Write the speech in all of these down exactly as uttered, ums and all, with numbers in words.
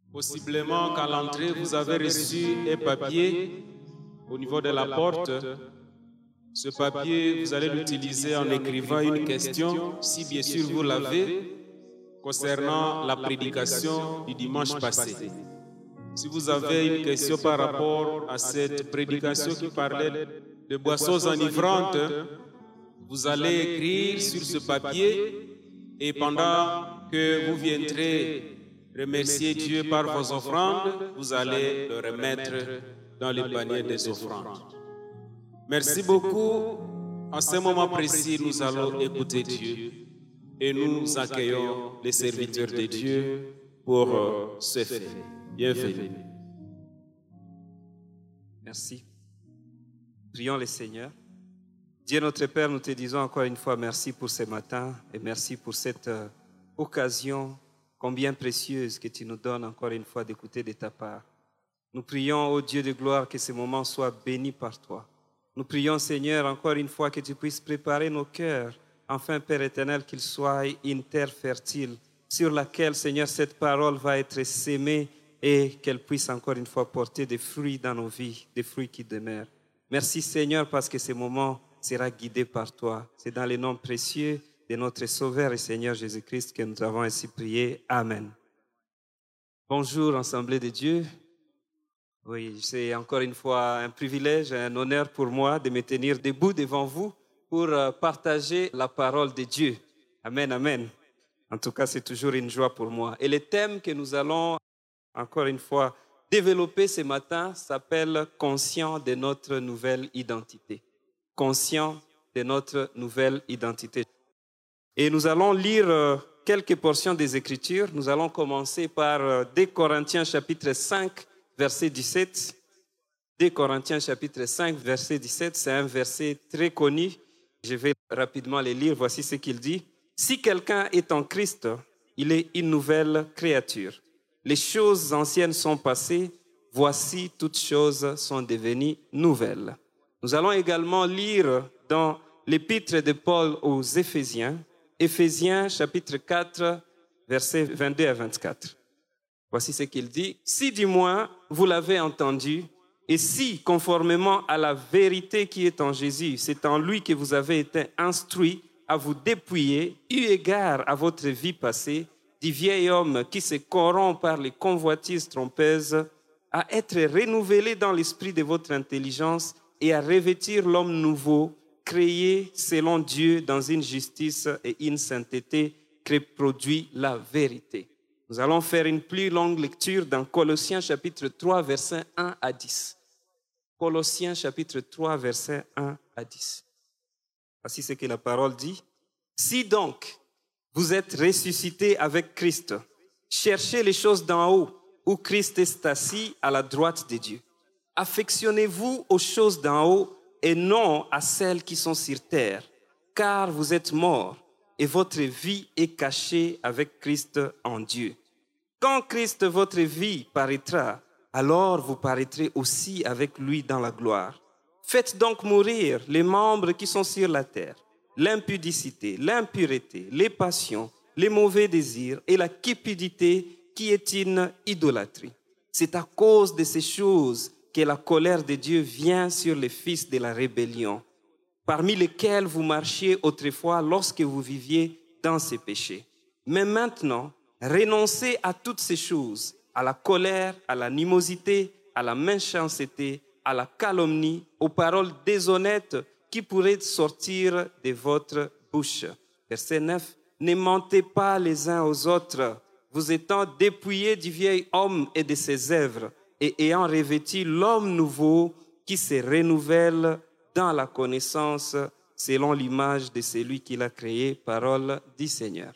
Possiblement qu'à l'entrée, vous avez reçu un papier au niveau de la porte. Ce papier, vous allez l'utiliser en écrivant une question, si bien sûr vous l'avez, concernant la prédication du dimanche passé. Si vous avez une question par rapport à cette prédication qui parlait de boissons enivrantes, vous allez écrire sur ce papier et pendant que vous viendrez remercier Dieu par vos offrandes, vous allez le remettre dans le panier des offrandes. Merci beaucoup. En ce moment précis, nous allons écouter Dieu et nous accueillons les serviteurs de Dieu pour euh, ce fait. Bienvenue. Merci. Prions le Seigneur. Dieu notre Père, nous te disons encore une fois merci pour ce matin et merci pour cette euh, occasion combien précieuse que tu nous donnes encore une fois d'écouter de ta part. Nous prions, ô Dieu de gloire, que ce moment soit béni par toi. Nous prions, Seigneur, encore une fois que tu puisses préparer nos cœurs, afin, Père éternel, qu'il soit une terre fertile sur laquelle, Seigneur, cette parole va être sémée et qu'elle puisse encore une fois porter des fruits dans nos vies, des fruits qui demeurent. Merci, Seigneur, parce que ce moment sera guidé par toi. C'est dans le nom précieux de notre Sauveur et Seigneur Jésus-Christ que nous avons ainsi prié. Amen. Bonjour, Assemblée de Dieu. Oui, c'est encore une fois un privilège, un honneur pour moi de me tenir debout devant vous pour partager la parole de Dieu. Amen, amen. En tout cas, c'est toujours une joie pour moi. Et le thème que nous allons, encore une fois, développer ce matin s'appelle « Conscient de notre nouvelle identité ». Conscient de notre nouvelle identité. Et nous allons lire quelques portions des Écritures. Nous allons commencer par deux Corinthiens chapitre cinq, verset dix-sept. deux Corinthiens chapitre cinq, verset dix-sept, c'est un verset très connu. Je vais rapidement le lire. Voici ce qu'il dit. « Si quelqu'un est en Christ, il est une nouvelle créature. Les choses anciennes sont passées, voici toutes choses sont devenues nouvelles. » Nous allons également lire dans l'épître de Paul aux Éphésiens, Éphésiens chapitre quatre, versets vingt-deux à vingt-quatre. Voici ce qu'il dit. « Si du moins vous l'avez entendu, et si, conformément à la vérité qui est en Jésus, c'est en lui que vous avez été instruits à vous dépouiller, eu égard à votre vie passée, du vieil homme qui se corrompt par les convoitises trompeuses, à être renouvelé dans l'esprit de votre intelligence et à revêtir l'homme nouveau, créé selon Dieu dans une justice et une sainteté qui produit la vérité. » Nous allons faire une plus longue lecture dans Colossiens chapitre trois, versets un à dix. Colossiens chapitre trois, versets un à dix. Voici ce que la parole dit. « Si donc vous êtes ressuscités avec Christ, cherchez les choses d'en haut, où Christ est assis à la droite de Dieu. Affectionnez-vous aux choses d'en haut et non à celles qui sont sur terre, car vous êtes morts et votre vie est cachée avec Christ en Dieu. Quand Christ, votre vie, paraîtra, alors vous paraîtrez aussi avec lui dans la gloire. Faites donc mourir les membres qui sont sur la terre, l'impudicité, l'impureté, les passions, les mauvais désirs et la cupidité qui est une idolâtrie. C'est à cause de ces choses que la colère de Dieu vient sur les fils de la rébellion, parmi lesquels vous marchiez autrefois lorsque vous viviez dans ces péchés. Mais maintenant, renoncez à toutes ces choses, à la colère, à l'animosité, à la méchanceté, à la calomnie, aux paroles déshonnêtes qui pourraient sortir de votre bouche. Verset neuf. Ne mentez pas les uns aux autres, vous étant dépouillés du vieil homme et de ses œuvres, et ayant revêtu l'homme nouveau qui se renouvelle dans la connaissance selon l'image de celui qui l'a créé, parole du Seigneur.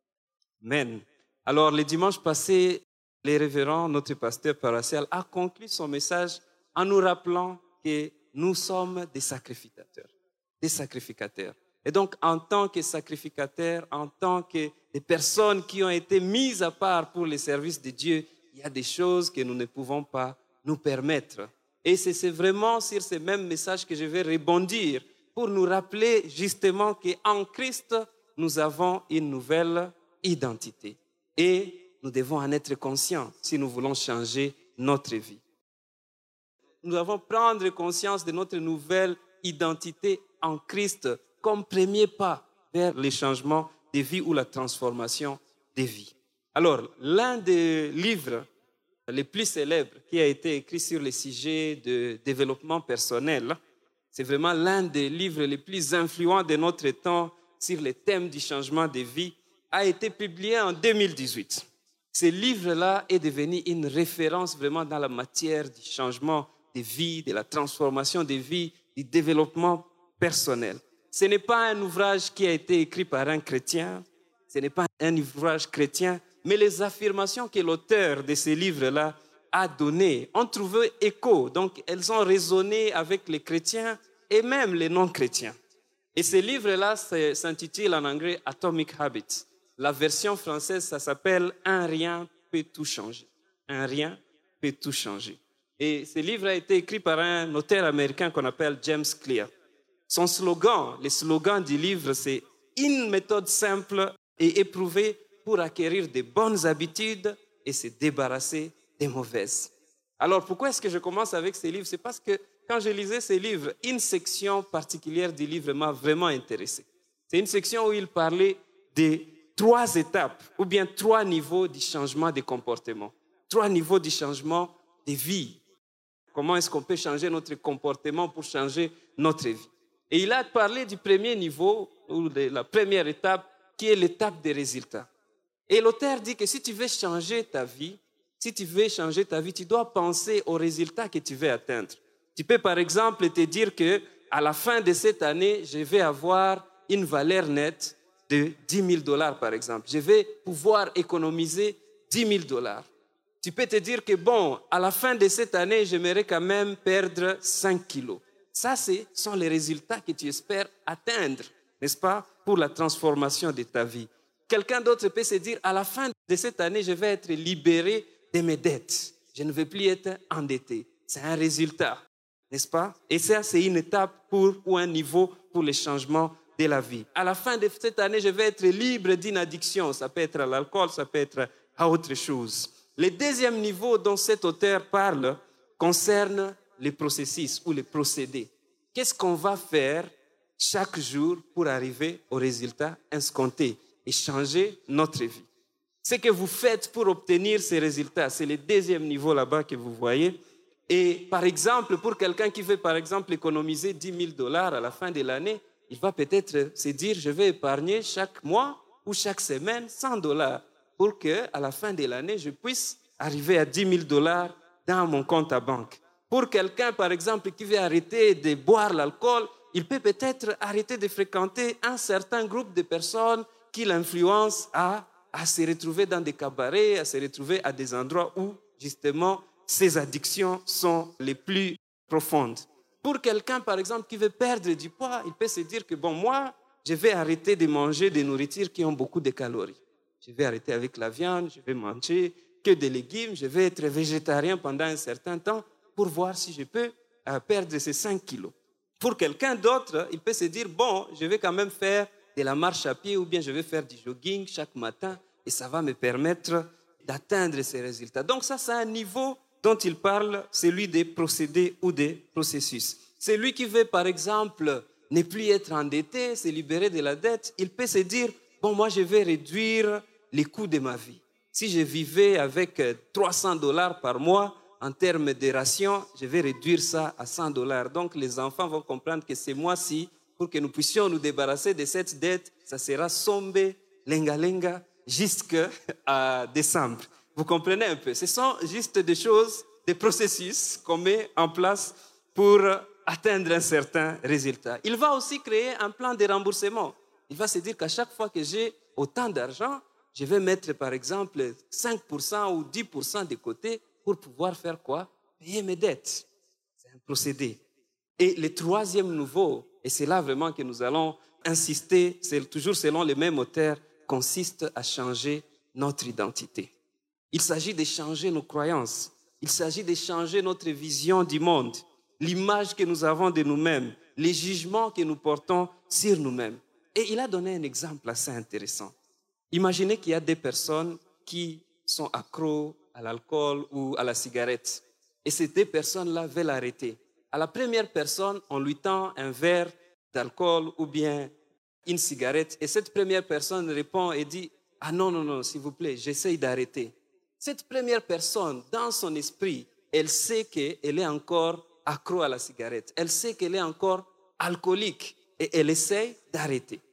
Amen. Alors, le dimanche passé, le révérend, notre pasteur paroissial, a conclu son message en nous rappelant que nous sommes des sacrificateurs. Des sacrificateurs. Et donc, en tant que sacrificateurs, en tant que des personnes qui ont été mises à part pour le service de Dieu, il y a des choses que nous ne pouvons pas nous permettre. Et c'est vraiment sur ce même message que je vais rebondir pour nous rappeler justement qu'en Christ, nous avons une nouvelle identité. Et nous devons en être conscients si nous voulons changer notre vie. Nous devons prendre conscience de notre nouvelle identité en Christ comme premier pas vers le changement de vie ou la transformation des vies. Alors, l'un des livres les plus célèbres qui a été écrit sur le sujet de développement personnel, c'est vraiment l'un des livres les plus influents de notre temps sur les thèmes du changement de vie, a été publié en deux mille dix-huit. Ce livre-là est devenu une référence vraiment dans la matière du changement de vie, de la transformation de vie, du développement personnel. Ce n'est pas un ouvrage qui a été écrit par un chrétien, ce n'est pas un ouvrage chrétien, mais les affirmations que l'auteur de ce livre-là a données ont trouvé écho. Donc, elles ont résonné avec les chrétiens et même les non-chrétiens. Et ce livre-là s'intitule en anglais Atomic Habits. La version française, ça s'appelle « Un rien peut tout changer ». Un rien peut tout changer. Et ce livre a été écrit par un auteur américain qu'on appelle James Clear. Son slogan, le slogan du livre, c'est « Une méthode simple et éprouvée pour acquérir de bonnes habitudes et se débarrasser des mauvaises. » Alors, pourquoi est-ce que je commence avec ces livres? C'est parce que quand je lisais ces livres, une section particulière du livre m'a vraiment intéressé. C'est une section où il parlait des trois étapes ou bien trois niveaux du changement de comportement, trois niveaux du changement de vie. Comment est-ce qu'on peut changer notre comportement pour changer notre vie? Et il a parlé du premier niveau, ou de la première étape, qui est l'étape des résultats. Et l'auteur dit que si tu veux changer ta vie, si tu veux changer ta vie, tu dois penser aux résultats que tu veux atteindre. Tu peux par exemple te dire que à la fin de cette année, je vais avoir une valeur nette de dix mille dollars par exemple. Je vais pouvoir économiser dix mille dollars. Tu peux te dire que bon, à la fin de cette année, j'aimerais quand même perdre cinq kilos. Ça, ce sont les résultats que tu espères atteindre, n'est-ce pas, pour la transformation de ta vie. Quelqu'un d'autre peut se dire, à la fin de cette année, je vais être libéré de mes dettes. Je ne vais plus être endetté. C'est un résultat, n'est-ce pas? Et ça, c'est une étape pour, ou un niveau pour le changement de la vie. À la fin de cette année, je vais être libre d'une addiction. Ça peut être à l'alcool, ça peut être à autre chose. Le deuxième niveau dont cet auteur parle concerne les processus ou les procédés. Qu'est-ce qu'on va faire chaque jour pour arriver au résultat escompté et changer notre vie? Ce que vous faites pour obtenir ces résultats, c'est le deuxième niveau là-bas que vous voyez. Et par exemple, pour quelqu'un qui veut par exemple économiser dix mille dollars à la fin de l'année, il va peut-être se dire, je vais épargner chaque mois ou chaque semaine cent dollars pour qu'à la fin de l'année, je puisse arriver à dix mille dollars dans mon compte à banque. Pour quelqu'un, par exemple, qui veut arrêter de boire l'alcool, il peut peut-être arrêter de fréquenter un certain groupe de personnes qui l'influencent à, à se retrouver dans des cabarets, à se retrouver à des endroits où, justement, ces addictions sont les plus profondes. Pour quelqu'un, par exemple, qui veut perdre du poids, il peut se dire que, bon, moi, je vais arrêter de manger des nourritures qui ont beaucoup de calories. Je vais arrêter avec la viande, je vais manger que des légumes, je vais être végétarien pendant un certain temps pour voir si je peux euh, perdre ces cinq kilos. Pour quelqu'un d'autre, il peut se dire, bon, je vais quand même faire de la marche à pied ou bien je vais faire du jogging chaque matin et ça va me permettre d'atteindre ces résultats. Donc ça, c'est un niveau dont il parle, celui des procédés ou des processus. Celui qui veut, par exemple, ne plus être endetté, se libérer de la dette, il peut se dire, bon, moi, je vais réduire les coûts de ma vie. Si je vivais avec trois cents dollars par mois, en termes de ration, je vais réduire ça à cent dollars. Donc, les enfants vont comprendre que ce mois-ci, pour que nous puissions nous débarrasser de cette dette, ça sera sombe, lenga lenga, jusqu'à décembre. Vous comprenez un peu? Ce sont juste des choses, des processus qu'on met en place pour atteindre un certain résultat. Il va aussi créer un plan de remboursement. Il va se dire qu'à chaque fois que j'ai autant d'argent, je vais mettre par exemple cinq pour cent ou dix pour cent de côté pour pouvoir faire quoi? Payer mes dettes. C'est un procédé. Et le troisième niveau, et c'est là vraiment que nous allons insister, c'est toujours selon les mêmes auteurs, consiste à changer notre identité. Il s'agit de changer nos croyances. Il s'agit de changer notre vision du monde, l'image que nous avons de nous-mêmes, les jugements que nous portons sur nous-mêmes. Et il a donné un exemple assez intéressant. Imaginez qu'il y a des personnes qui sont accros à l'alcool ou à la cigarette. Et ces deux personnes-là veulent l'arrêter. À la première personne, on lui tend un verre d'alcool ou bien une cigarette. Et cette première personne répond et dit « Ah non, non, non, s'il vous plaît, j'essaye d'arrêter. » Cette première personne, dans son esprit, elle sait qu'elle est encore accro à la cigarette. Elle sait qu'elle est encore alcoolique et elle essaye d'arrêter.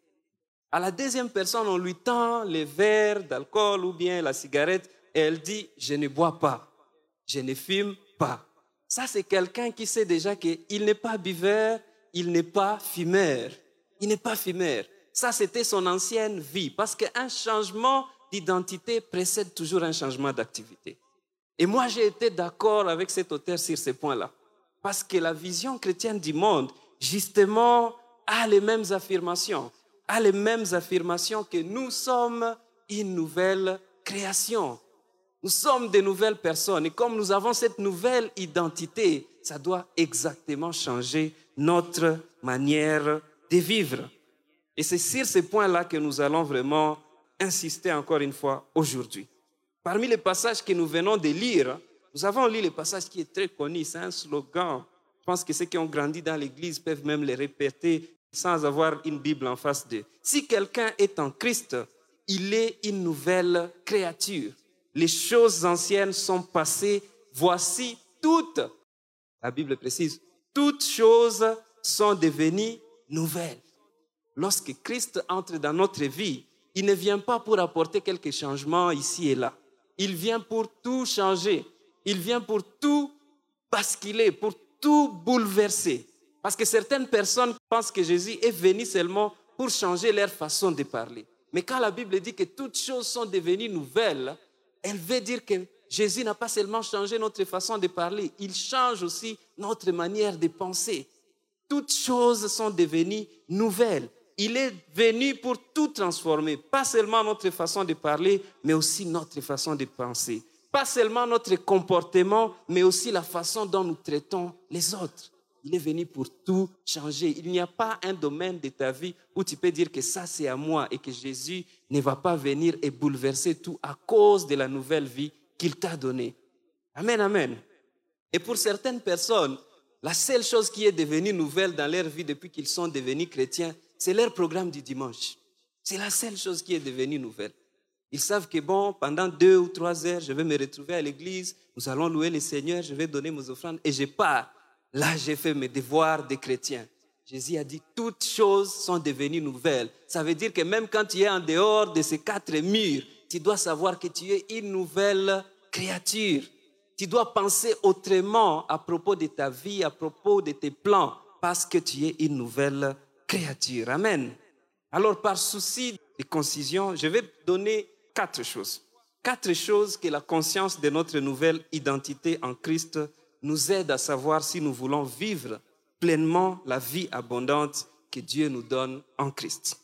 À la deuxième personne, on lui tend les verres d'alcool ou bien la cigarette et elle dit « Je ne bois pas, je ne fume pas. » Ça, c'est quelqu'un qui sait déjà qu'il n'est pas buveur, il n'est pas fumeur. Il n'est pas fumeur. Ça, c'était son ancienne vie parce qu'un changement d'identité précède toujours un changement d'activité. Et moi, j'ai été d'accord avec cet auteur sur ces points-là. Parce que la vision chrétienne du monde, justement, a les mêmes affirmations. A les mêmes affirmations que nous sommes une nouvelle création. Nous sommes de nouvelles personnes. Et comme nous avons cette nouvelle identité, ça doit exactement changer notre manière de vivre. Et c'est sur ces points-là que nous allons vraiment insister encore une fois aujourd'hui. Parmi les passages que nous venons de lire, nous avons lu le passage qui est très connu, c'est un slogan. Je pense que ceux qui ont grandi dans l'église peuvent même le répéter sans avoir une Bible en face d'eux. Si quelqu'un est en Christ, il est une nouvelle créature. Les choses anciennes sont passées, voici toutes, la Bible précise, toutes choses sont devenues nouvelles. Lorsque Christ entre dans notre vie, il ne vient pas pour apporter quelques changements ici et là. Il vient pour tout changer. Il vient pour tout basculer, pour tout bouleverser. Parce que certaines personnes pensent que Jésus est venu seulement pour changer leur façon de parler. Mais quand la Bible dit que toutes choses sont devenues nouvelles, elle veut dire que Jésus n'a pas seulement changé notre façon de parler, il change aussi notre manière de penser. Toutes choses sont devenues nouvelles. Il est venu pour tout transformer, pas seulement notre façon de parler, mais aussi notre façon de penser. Pas seulement notre comportement, mais aussi la façon dont nous traitons les autres. Il est venu pour tout changer. Il n'y a pas un domaine de ta vie où tu peux dire que ça c'est à moi et que Jésus ne va pas venir et bouleverser tout à cause de la nouvelle vie qu'il t'a donnée. Amen, amen. Et pour certaines personnes, la seule chose qui est devenue nouvelle dans leur vie depuis qu'ils sont devenus chrétiens, c'est leur programme du dimanche. C'est la seule chose qui est devenue nouvelle. Ils savent que bon, pendant deux ou trois heures, je vais me retrouver à l'église, nous allons louer le Seigneur, je vais donner mes offrandes et je pars. Là, j'ai fait mes devoirs de chrétien. Jésus a dit, toutes choses sont devenues nouvelles. Ça veut dire que même quand tu es en dehors de ces quatre murs, tu dois savoir que tu es une nouvelle créature. Tu dois penser autrement à propos de ta vie, à propos de tes plans, parce que tu es une nouvelle créature. Amen. Alors, par souci de concision, je vais donner quatre choses. Quatre choses que la conscience de notre nouvelle identité en Christ nous aide à savoir si nous voulons vivre pleinement la vie abondante que Dieu nous donne en Christ.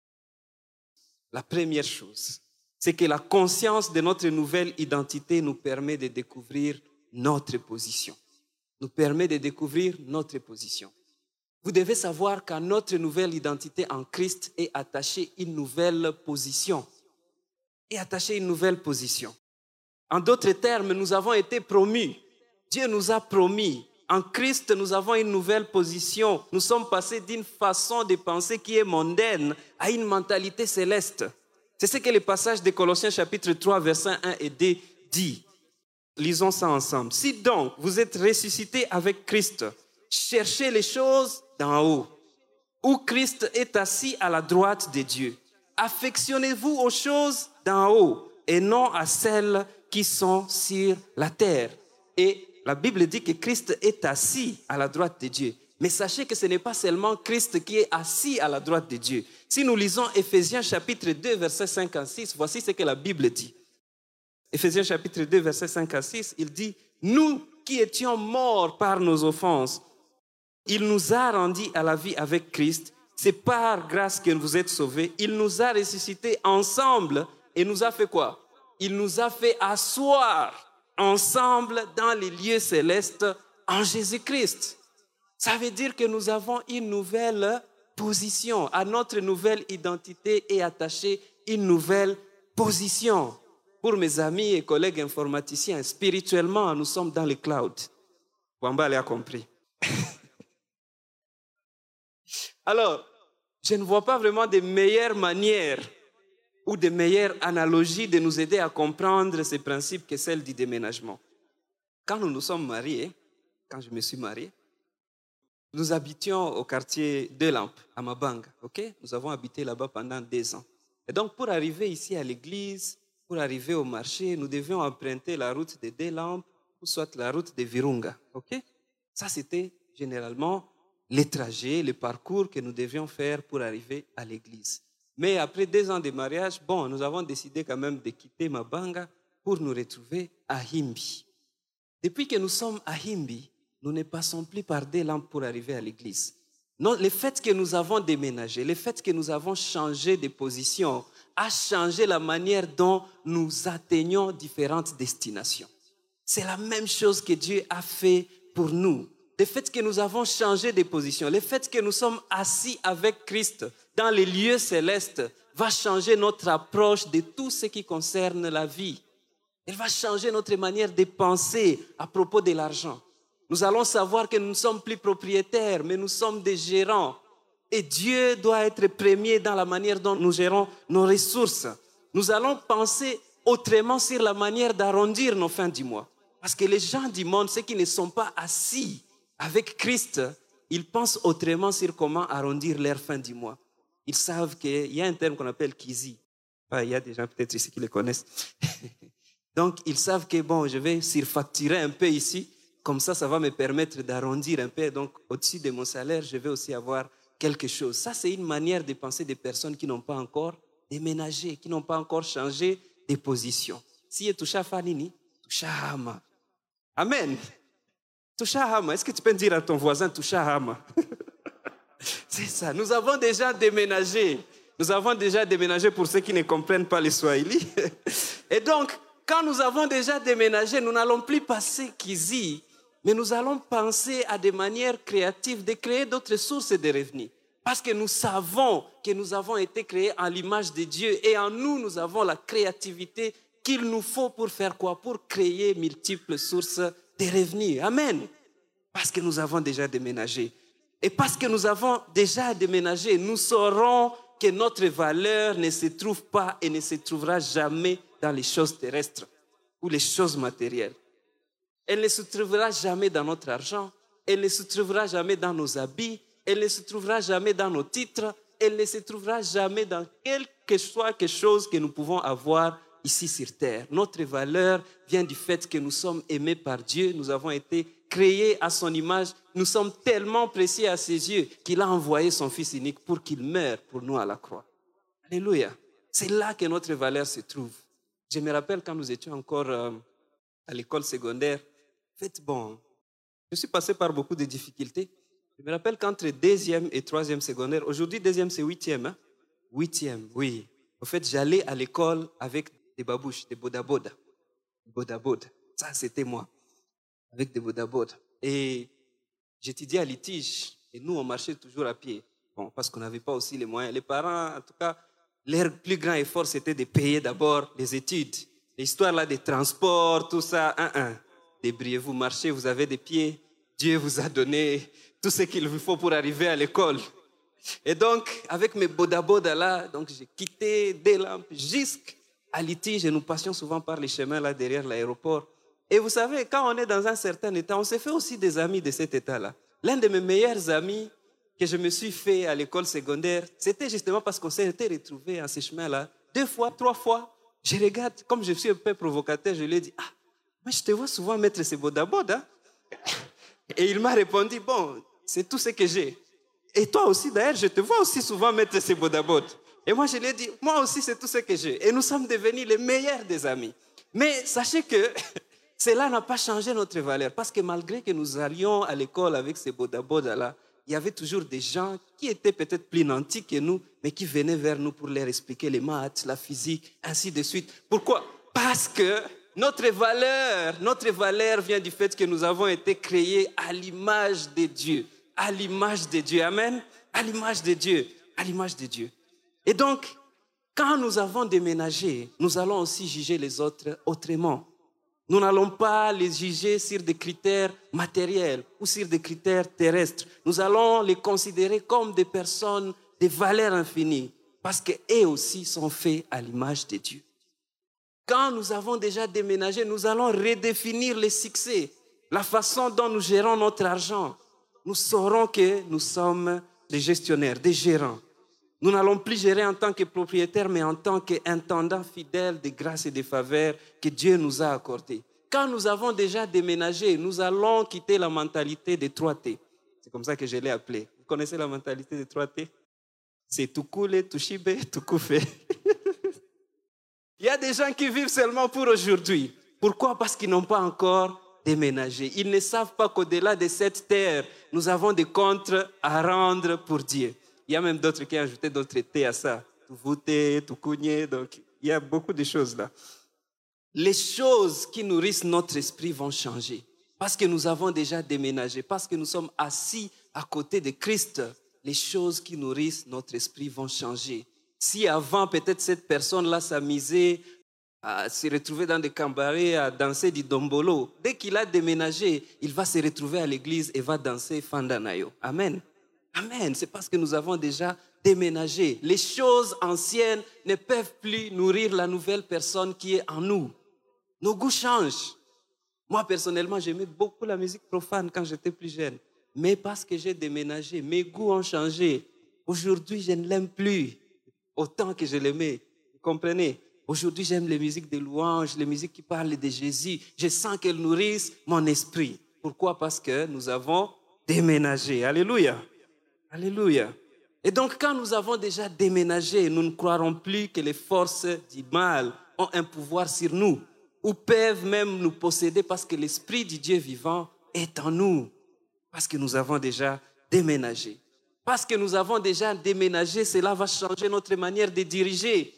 La première chose, c'est que la conscience de notre nouvelle identité nous permet de découvrir notre position. Nous permet de découvrir notre position. Vous devez savoir qu'à notre nouvelle identité en Christ est attachée une nouvelle position. Est attachée une nouvelle position. En d'autres termes, nous avons été promus. Dieu nous a promis. En Christ, nous avons une nouvelle position. Nous sommes passés d'une façon de penser qui est mondaine à une mentalité céleste. C'est ce que le passage de Colossiens chapitre trois, versets un et deux dit. Lisons ça ensemble. Si donc vous êtes ressuscités avec Christ, cherchez les choses d'en haut, où Christ est assis à la droite de Dieu. Affectionnez-vous aux choses d'en haut et non à celles qui sont sur la terre. Et la Bible dit que Christ est assis à la droite de Dieu. Mais sachez que ce n'est pas seulement Christ qui est assis à la droite de Dieu. Si nous lisons Éphésiens chapitre deux, versets cinq à six, voici ce que la Bible dit. Éphésiens chapitre deux, versets cinq à six, il dit « Nous qui étions morts par nos offenses, il nous a rendus à la vie avec Christ. C'est par grâce que vous êtes sauvés. Il nous a ressuscités ensemble et nous a fait quoi? Il nous a fait asseoir ensemble dans les lieux célestes en Jésus-Christ. » Ça veut dire que nous avons une nouvelle position. À notre nouvelle identité est attachée une nouvelle position. Pour mes amis et collègues informaticiens, spirituellement, nous sommes dans le cloud. Wambale a compris. Alors, je ne vois pas vraiment de meilleures manières ou de meilleures analogies de nous aider à comprendre ces principes que celle du déménagement. Quand nous nous sommes mariés, quand je me suis marié, nous habitions au quartier Deux Lampes, à Mabanga. Okay? Nous avons habité là-bas pendant deux ans. Et donc, pour arriver ici à l'église, pour arriver au marché, nous devions emprunter la route de Deux Lampes ou soit la route de Virunga. Okay? Ça, c'était généralement les trajets, les parcours que nous devions faire pour arriver à l'église. Mais après deux ans de mariage, bon, nous avons décidé quand même de quitter Mabanga pour nous retrouver à Himbi. Depuis que nous sommes à Himbi, nous ne passons plus par Deux Lampes pour arriver à l'église. Non, le fait que nous avons déménagé, le fait que nous avons changé de position a changé la manière dont nous atteignons différentes destinations. C'est la même chose que Dieu a fait pour nous. Le fait que nous avons changé de position, le fait que nous sommes assis avec Christ dans les lieux célestes va changer notre approche de tout ce qui concerne la vie. Elle va changer notre manière de penser à propos de l'argent. Nous allons savoir que nous ne sommes plus propriétaires, mais nous sommes des gérants. Et Dieu doit être premier dans la manière dont nous gérons nos ressources. Nous allons penser autrement sur la manière d'arrondir nos fins du mois. Parce que les gens du monde, ceux qui ne sont pas assis avec Christ, ils pensent autrement sur comment arrondir leur fin du mois. Ils savent qu'il y a un terme qu'on appelle kizi. Ah, il y a des gens peut-être ici qui le connaissent. Donc, ils savent que bon, je vais surfacturer un peu ici. Comme ça, ça va me permettre d'arrondir un peu. Donc, au-dessus de mon salaire, je vais aussi avoir quelque chose. Ça, c'est une manière de penser des personnes qui n'ont pas encore déménagé, qui n'ont pas encore changé de position. Si tu touches à Fanini, touche à Hama. Amen. Touche à Hama. Est-ce que tu peux dire à ton voisin, touche à Hama? C'est ça. Nous avons déjà déménagé. Nous avons déjà déménagé pour ceux qui ne comprennent pas le Swahili. Et donc, quand nous avons déjà déménagé, nous n'allons plus passer Kizi, mais nous allons penser à des manières créatives de créer d'autres sources de revenus. Parce que nous savons que nous avons été créés à l'image de Dieu et en nous, nous avons la créativité qu'il nous faut pour faire quoi? Pour créer multiples sources de revenus. Amen. Parce que nous avons déjà déménagé. Et parce que nous avons déjà déménagé, nous saurons que notre valeur ne se trouve pas et ne se trouvera jamais dans les choses terrestres ou les choses matérielles. Elle ne se trouvera jamais dans notre argent, elle ne se trouvera jamais dans nos habits, elle ne se trouvera jamais dans nos titres, elle ne se trouvera jamais dans quelque soit quelque chose que nous pouvons avoir ici sur terre. Notre valeur vient du fait que nous sommes aimés par Dieu, nous avons été créés à son image, nous sommes tellement précieux à ses yeux qu'il a envoyé son Fils unique pour qu'il meure pour nous à la croix. Alléluia. C'est là que notre valeur se trouve. Je me rappelle quand nous étions encore euh, à l'école secondaire, en fait, bon, je suis passé par beaucoup de difficultés. Je me rappelle qu'entre deuxième et troisième secondaire, aujourd'hui deuxième c'est huitième, hein? Huitième, oui. En fait, j'allais à l'école avec des babouches, des boda-boda. Boda-boda, ça c'était moi, avec des boda-boda. Et j'étudiais à Litige, et nous on marchait toujours à pied. Bon, parce qu'on n'avait pas aussi les moyens. Les parents, en tout cas, leur plus grand effort, c'était de payer d'abord les études. L'histoire là des transports, tout ça, un, un. Débrouillez-vous, marchez, vous avez des pieds. Dieu vous a donné tout ce qu'il vous faut pour arriver à l'école. Et donc, avec mes boda-boda là, donc j'ai quitté Deux Lampes jusqu'à Litige et nous passions souvent par les chemins là derrière l'aéroport. Et vous savez, quand on est dans un certain état, on se fait aussi des amis de cet état-là. L'un de mes meilleurs amis que je me suis fait à l'école secondaire, c'était justement parce qu'on s'était retrouvés à ces chemins-là. Deux fois, trois fois, je regarde, comme je suis un peu provocateur, je lui ai dit, ah, mais je te vois souvent mettre ces boda-boda. Et il m'a répondu, bon, c'est tout ce que j'ai. Et toi aussi, d'ailleurs, je te vois aussi souvent mettre ces boda-boda. Et moi, je lui ai dit, moi aussi, c'est tout ce que j'ai. Et nous sommes devenus les meilleurs des amis. Mais sachez que cela n'a pas changé notre valeur. Parce que malgré que nous allions à l'école avec ces boda-boda-là, il y avait toujours des gens qui étaient peut-être plus nantis que nous, mais qui venaient vers nous pour leur expliquer les maths, la physique, ainsi de suite. Pourquoi? Parce que notre valeur, notre valeur vient du fait que nous avons été créés à l'image de Dieu. À l'image de Dieu. Amen. À l'image de Dieu. À l'image de Dieu. Et donc, Quand nous avons déménagé, nous allons aussi juger les autres autrement. Nous n'allons pas les juger sur des critères matériels ou sur des critères terrestres. Nous allons les considérer comme des personnes de valeur infinie parce qu'eux aussi sont faits à l'image de Dieu. Quand nous avons déjà déménagé, nous allons redéfinir les succès, la façon dont nous gérons notre argent. Nous saurons que nous sommes des gestionnaires, des gérants. Nous n'allons plus gérer en tant que propriétaires, mais en tant qu'intendants fidèles des grâces et des faveurs que Dieu nous a accordées. Quand nous avons déjà déménagé, nous allons quitter la mentalité des trois T. C'est comme ça que je l'ai appelé. Vous connaissez la mentalité des trois T? C'est tout coule, tout chibe, tout couffe. Il y a des gens qui vivent seulement pour aujourd'hui. Pourquoi? Parce qu'ils n'ont pas encore déménagé. Ils ne savent pas qu'au-delà de cette terre, nous avons des comptes à rendre pour Dieu. Il y a même d'autres qui ont ajouté d'autres T à ça. Tout voûté, tout cogné, donc il y a beaucoup de choses là. Les choses qui nourrissent notre esprit vont changer. Parce que nous avons déjà déménagé, parce que nous sommes assis à côté de Christ, les choses qui nourrissent notre esprit vont changer. Si avant, peut-être cette personne-là s'amusait à se retrouver dans des cabarets, à danser du dombolo, dès qu'il a déménagé, il va se retrouver à l'église et va danser Fandanayo. Amen. Amen. C'est parce que nous avons déjà déménagé. Les choses anciennes ne peuvent plus nourrir la nouvelle personne qui est en nous. Nos goûts changent. Moi, personnellement, j'aimais beaucoup la musique profane quand j'étais plus jeune. Mais parce que j'ai déménagé, mes goûts ont changé. Aujourd'hui, je ne l'aime plus autant que je l'aimais. Vous comprenez? Aujourd'hui, j'aime les musiques de louanges, les musiques qui parlent de Jésus. Je sens qu'elles nourrissent mon esprit. Pourquoi? Parce que nous avons déménagé. Alléluia. Alléluia. Et donc, quand nous avons déjà déménagé, nous ne croirons plus que les forces du mal ont un pouvoir sur nous ou peuvent même nous posséder parce que l'Esprit du Dieu vivant est en nous. Parce que nous avons déjà déménagé. Parce que nous avons déjà déménagé, cela va changer notre manière de diriger.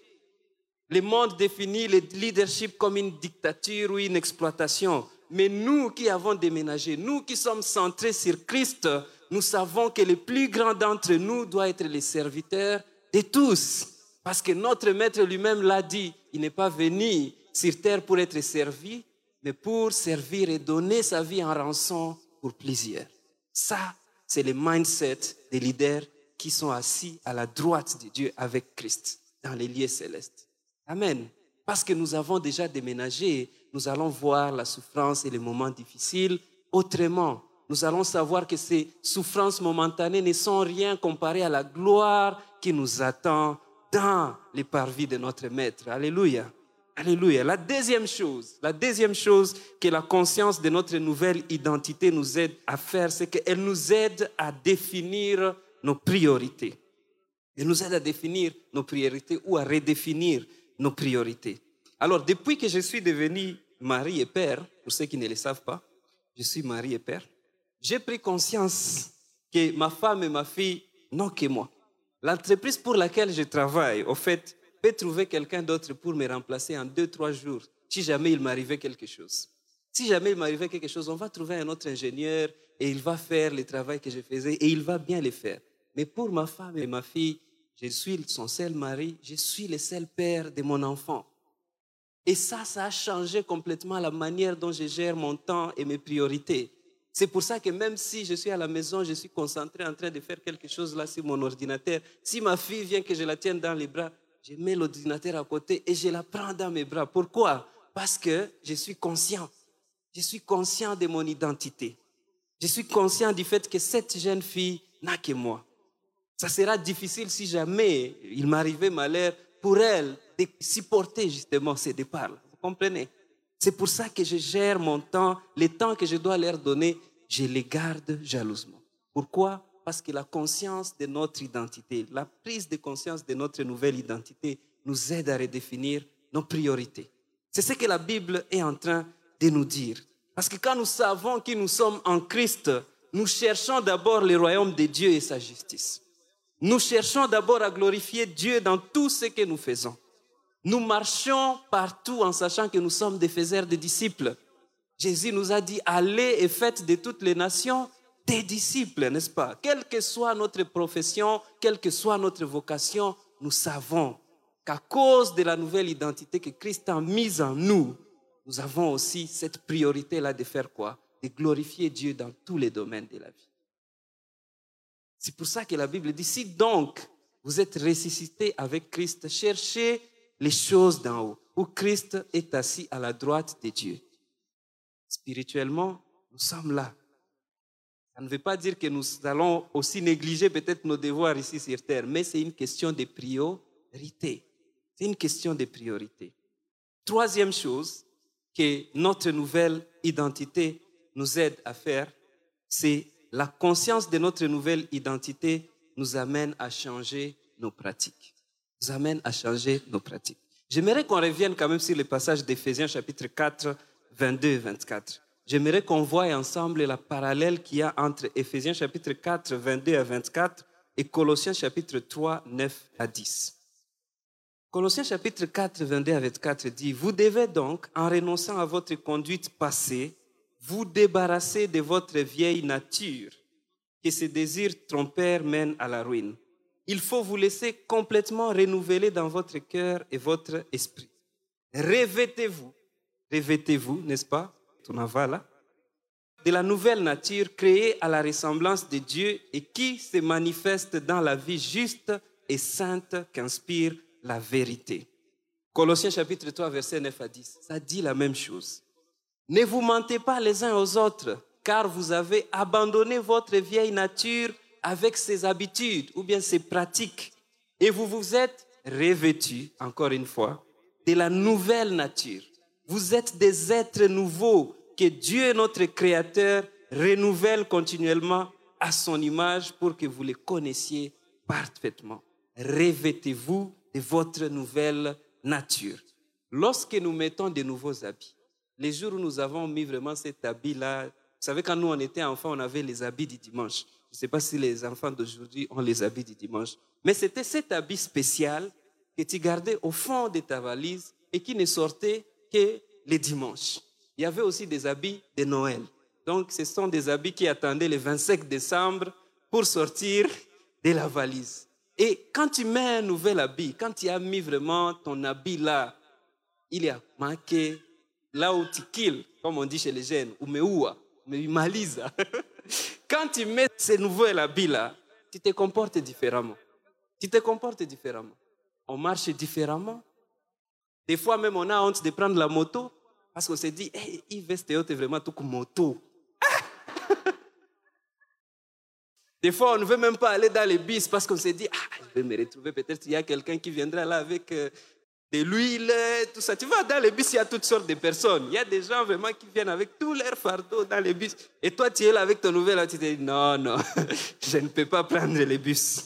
Le monde définit le leadership comme une dictature ou une exploitation. Mais nous qui avons déménagé, nous qui sommes centrés sur Christ, nous savons que le plus grand d'entre nous doit être le serviteur de tous. Parce que notre maître lui-même l'a dit, il n'est pas venu sur terre pour être servi, mais pour servir et donner sa vie en rançon pour plusieurs. Ça, c'est le mindset des leaders qui sont assis à la droite de Dieu avec Christ dans les lieux célestes. Amen. Parce que nous avons déjà déménagé, nous allons voir la souffrance et les moments difficiles autrement. Nous allons savoir que ces souffrances momentanées ne sont rien comparées à la gloire qui nous attend dans les parvis de notre Maître. Alléluia. Alléluia. La deuxième chose, la deuxième chose que la conscience de notre nouvelle identité nous aide à faire, c'est qu'elle nous aide à définir nos priorités. Elle nous aide à définir nos priorités ou à redéfinir nos priorités. Alors, depuis que je suis devenu mari et père, pour ceux qui ne le savent pas, je suis mari et père, j'ai pris conscience que ma femme et ma fille n'ont que moi. L'entreprise pour laquelle je travaille, au fait, peut trouver quelqu'un d'autre pour me remplacer en deux, trois jours, si jamais il m'arrivait quelque chose. Si jamais il m'arrivait quelque chose, on va trouver un autre ingénieur et il va faire le travail que je faisais et il va bien le faire. Mais pour ma femme et ma fille, je suis son seul mari, je suis le seul père de mon enfant. Et ça, ça a changé complètement la manière dont je gère mon temps et mes priorités. C'est pour ça que même si je suis à la maison, je suis concentré en train de faire quelque chose là sur mon ordinateur. Si ma fille vient que je la tienne dans les bras, je mets l'ordinateur à côté et je la prends dans mes bras. Pourquoi? Parce que je suis conscient. Je suis conscient de mon identité. Je suis conscient du fait que cette jeune fille n'a que moi. Ça sera difficile si jamais il m'arrivait malheur pour elle de supporter justement ces départs. Vous comprenez? C'est pour ça que je gère mon temps, les temps que je dois leur donner, je les garde jalousement. Pourquoi? Parce que la conscience de notre identité, la prise de conscience de notre nouvelle identité nous aide à redéfinir nos priorités. C'est ce que la Bible est en train de nous dire. Parce que quand nous savons que nous sommes en Christ, nous cherchons d'abord le royaume de Dieu et sa justice. Nous cherchons d'abord à glorifier Dieu dans tout ce que nous faisons. Nous marchons partout en sachant que nous sommes des faiseurs de disciples. Jésus nous a dit, allez et faites de toutes les nations des disciples, n'est-ce pas? Quelle que soit notre profession, quelle que soit notre vocation, nous savons qu'à cause de la nouvelle identité que Christ a mise en nous, nous avons aussi cette priorité-là de faire quoi? De glorifier Dieu dans tous les domaines de la vie. C'est pour ça que la Bible dit, si donc vous êtes ressuscités avec Christ, cherchez les choses d'en haut, où Christ est assis à la droite de Dieu. Spirituellement, nous sommes là. Ça ne veut pas dire que nous allons aussi négliger peut-être nos devoirs ici sur terre, mais c'est une question de priorité. C'est une question de priorité. Troisième chose que notre nouvelle identité nous aide à faire, c'est la conscience de notre nouvelle identité nous amène à changer nos pratiques. Nous amène à changer nos pratiques. J'aimerais qu'on revienne quand même sur le passage d'Éphésiens chapitre quatre, vingt-deux et vingt-quatre. J'aimerais qu'on voie ensemble la parallèle qu'il y a entre Éphésiens chapitre quatre, vingt-deux à vingt-quatre et Colossiens chapitre trois, neuf à dix. Colossiens chapitre quatre, vingt-deux à vingt-quatre dit « Vous devez donc, en renonçant à votre conduite passée, vous débarrasser de votre vieille nature, que ces désirs trompeurs mènent à la ruine. Il faut vous laisser complètement renouveler dans votre cœur et votre esprit. Revêtez-vous, revêtez-vous, n'est-ce pas, ton aval là, de la nouvelle nature créée à la ressemblance de Dieu et qui se manifeste dans la vie juste et sainte qu'inspire la vérité. » Colossiens chapitre trois, versets neuf à dix, ça dit la même chose. « Ne vous mentez pas les uns aux autres, car vous avez abandonné votre vieille nature avec ses habitudes ou bien ses pratiques, et vous vous êtes revêtus, encore une fois, de la nouvelle nature. Vous êtes des êtres nouveaux que Dieu, notre Créateur, renouvelle continuellement à son image pour que vous les connaissiez parfaitement. Revêtez-vous de votre nouvelle nature. » Lorsque nous mettons de nouveaux habits, les jours où nous avons mis vraiment cet habit-là, vous savez, quand nous on était enfants, on avait les habits du dimanche. Je ne sais pas si les enfants d'aujourd'hui ont les habits du dimanche. Mais c'était cet habit spécial que tu gardais au fond de ta valise et qui ne sortait que les dimanches. Il y avait aussi des habits de Noël. Donc, ce sont des habits qui attendaient le vingt-cinq décembre pour sortir de la valise. Et quand tu mets un nouvel habit, quand tu as mis vraiment ton habit là, il y a marqué là où tu kills, comme on dit chez les jeunes, ou meoua, mais malisa. Quand tu mets ce nouvel habit là, tu te comportes différemment. Tu te comportes différemment. On marche différemment. Des fois même, on a honte de prendre la moto parce qu'on s'est dit, hey, il veste vraiment tout comme moto. Des fois, on ne veut même pas aller dans les bus parce qu'on s'est dit, ah, je vais me retrouver, peut-être il y a quelqu'un qui viendra là avec euh, de l'huile, tout ça. Tu vois, dans les bus, il y a toutes sortes de personnes. Il y a des gens vraiment qui viennent avec tous leurs fardeaux dans les bus. Et toi, tu es là avec ton nouvel, tu te dis, non, non, je ne peux pas prendre les bus.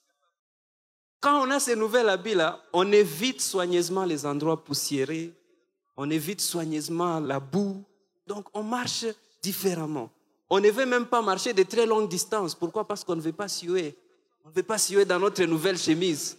Quand on a ces nouvelles habits-là, on évite soigneusement les endroits poussiéreux, on évite soigneusement la boue. Donc, on marche différemment. On ne veut même pas marcher de très longues distances. Pourquoi? Parce qu'on ne veut pas suer. On ne veut pas suer dans notre nouvelle chemise.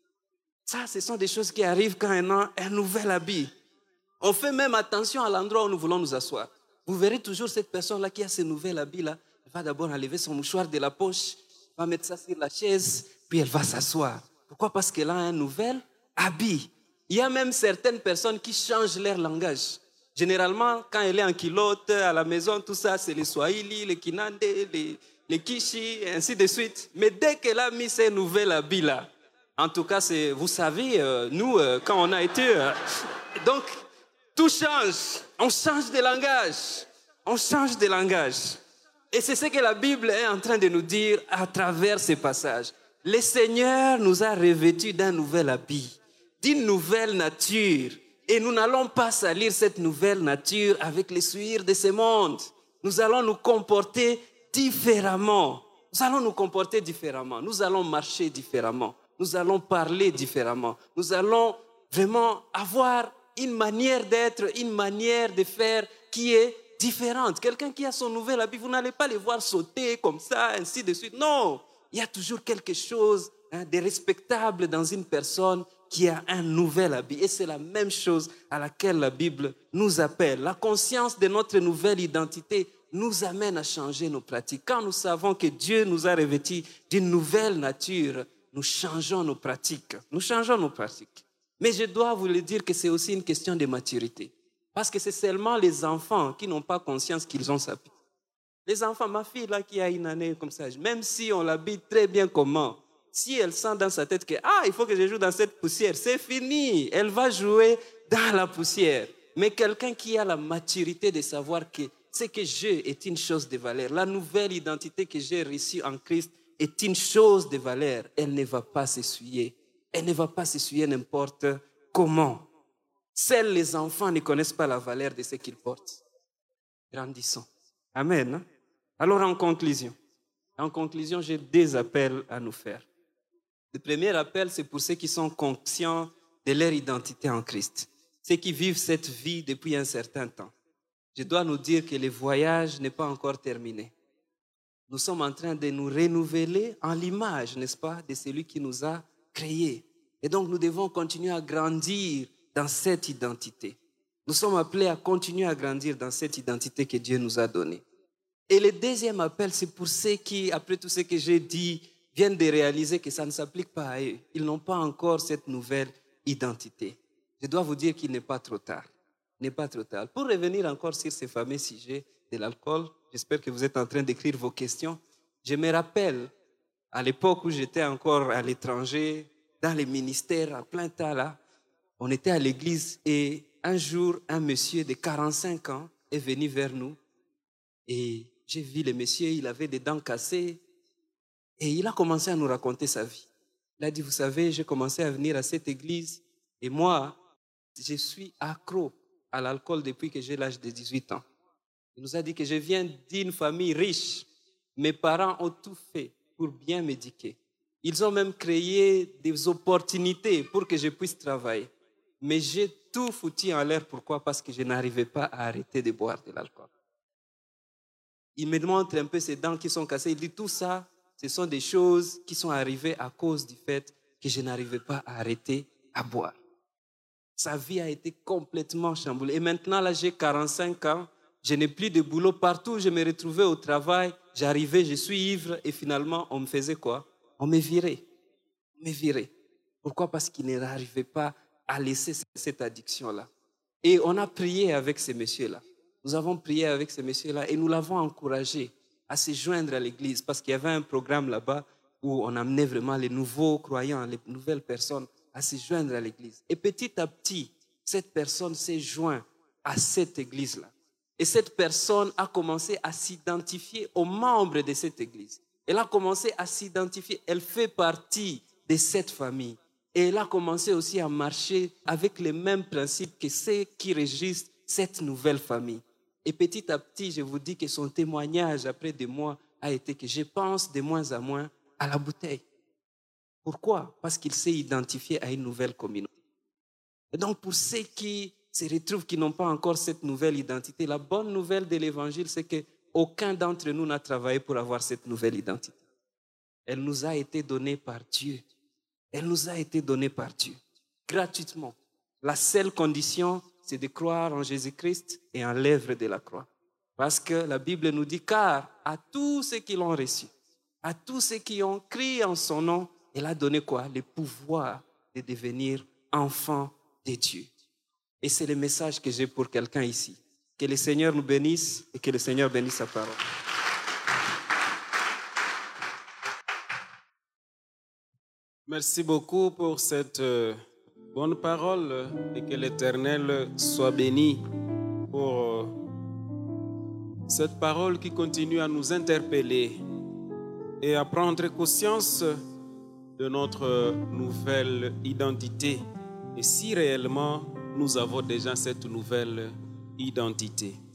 Ça, ce sont des choses qui arrivent quand on a un nouvel habit. On fait même attention à l'endroit où nous voulons nous asseoir. Vous verrez toujours cette personne-là qui a ce nouvel habit-là. Elle va d'abord enlever son mouchoir de la poche, va mettre ça sur la chaise, puis elle va s'asseoir. Pourquoi? Parce qu'elle a un nouvel habit. Il y a même certaines personnes qui changent leur langage. Généralement, quand elle est en culotte, à la maison, tout ça, c'est les Swahili, les Kinande, les, les Kishi, et ainsi de suite. Mais dès qu'elle a mis ces nouvelles habits-là, en tout cas, c'est, vous savez, euh, nous, euh, quand on a été... Euh, donc, tout change. On change de langage. On change de langage. Et c'est ce que la Bible est en train de nous dire à travers ces passages. Le Seigneur nous a revêtus d'un nouvel habit, d'une nouvelle nature. Et nous n'allons pas salir cette nouvelle nature avec les souillures de ce monde. Nous allons nous comporter différemment. Nous allons nous comporter différemment. Nous allons marcher différemment. Nous allons parler différemment. Nous allons vraiment avoir une manière d'être, une manière de faire qui est différente. Quelqu'un qui a son nouvel habit, vous n'allez pas les voir sauter comme ça, ainsi de suite. Non, il y a toujours quelque chose hein, de respectable dans une personne qui a un nouvel habit. Et c'est la même chose à laquelle la Bible nous appelle. La conscience de notre nouvelle identité nous amène à changer nos pratiques. Quand nous savons que Dieu nous a revêtus d'une nouvelle nature, nous changeons nos pratiques. Nous changeons nos pratiques. Mais je dois vous le dire que c'est aussi une question de maturité. Parce que c'est seulement les enfants qui n'ont pas conscience qu'ils ont sa vie. Les enfants, ma fille là qui a une année comme ça, même si on l'habille très bien comment, si elle sent dans sa tête que ah, il faut que je joue dans cette poussière, c'est fini, elle va jouer dans la poussière. Mais quelqu'un qui a la maturité de savoir que ce que j'ai est une chose de valeur, la nouvelle identité que j'ai reçue en Christ est une chose de valeur, elle ne va pas s'essuyer. Elle ne va pas s'essuyer n'importe comment. Seuls les enfants ne connaissent pas la valeur de ce qu'ils portent. Grandissons. Amen. Alors en conclusion, en conclusion, j'ai deux appels à nous faire. Le premier appel, c'est pour ceux qui sont conscients de leur identité en Christ, ceux qui vivent cette vie depuis un certain temps. Je dois nous dire que le voyage n'est pas encore terminé. Nous sommes en train de nous renouveler en l'image, n'est-ce pas, de celui qui nous a créés. Et donc, nous devons continuer à grandir dans cette identité. Nous sommes appelés à continuer à grandir dans cette identité que Dieu nous a donnée. Et le deuxième appel, c'est pour ceux qui, après tout ce que j'ai dit, viennent de réaliser que ça ne s'applique pas à eux. Ils n'ont pas encore cette nouvelle identité. Je dois vous dire qu'il n'est pas trop tard. Il n'est pas trop tard. Pour revenir encore sur ce fameux sujet de l'alcool, j'espère que vous êtes en train d'écrire vos questions. Je me rappelle, à l'époque où j'étais encore à l'étranger, dans les ministères, à plein tas là, on était à l'église et un jour, un monsieur de quarante-cinq ans est venu vers nous et j'ai vu le monsieur, il avait des dents cassées et il a commencé à nous raconter sa vie. Il a dit, vous savez, j'ai commencé à venir à cette église et moi, je suis accro à l'alcool depuis que j'ai l'âge de dix-huit ans. Il nous a dit que je viens d'une famille riche. Mes parents ont tout fait pour bien m'éduquer. Ils ont même créé des opportunités pour que je puisse travailler. Mais j'ai tout foutu en l'air. Pourquoi? Parce que je n'arrivais pas à arrêter de boire de l'alcool. Il me montre un peu ses dents qui sont cassées. Il dit tout ça, ce sont des choses qui sont arrivées à cause du fait que je n'arrivais pas à arrêter à boire. Sa vie a été complètement chamboulée. Et maintenant, là, j'ai quarante-cinq ans. Je n'ai plus de boulot. Partout où je me retrouvais au travail, j'arrivais, je suis ivre et finalement, on me faisait quoi? On me virait. On me virait. Pourquoi? Parce qu'il n'arrivait pas à laisser cette addiction-là. Et on a prié avec ces messieurs-là. Nous avons prié avec ces messieurs-là et nous l'avons encouragé à se joindre à l'église parce qu'il y avait un programme là-bas où on amenait vraiment les nouveaux croyants, les nouvelles personnes à se joindre à l'église. Et petit à petit, cette personne s'est jointe à cette église-là. Et cette personne a commencé à s'identifier aux membres de cette église. Elle a commencé à s'identifier, elle fait partie de cette famille. Et elle a commencé aussi à marcher avec les mêmes principes que ceux qui régissent cette nouvelle famille. Et petit à petit, je vous dis que son témoignage après des mois a été que je pense de moins en moins à la bouteille. Pourquoi? Parce qu'il s'est identifié à une nouvelle communauté. Et donc pour ceux qui se retrouvent, qui n'ont pas encore cette nouvelle identité, la bonne nouvelle de l'évangile, c'est qu'aucun d'entre nous n'a travaillé pour avoir cette nouvelle identité. Elle nous a été donnée par Dieu. Elle nous a été donnée par Dieu, gratuitement. La seule condition, c'est de croire en Jésus-Christ et en l'œuvre de la croix. Parce que la Bible nous dit, car à tous ceux qui l'ont reçu, à tous ceux qui ont crié en son nom, elle a donné quoi? Le pouvoir de devenir enfant de Dieu. Et c'est le message que j'ai pour quelqu'un ici. Que le Seigneur nous bénisse et que le Seigneur bénisse sa parole. Merci beaucoup pour cette bonne parole et que l'Éternel soit béni pour cette parole qui continue à nous interpeller et à prendre conscience de notre nouvelle identité et si réellement nous avons déjà cette nouvelle identité.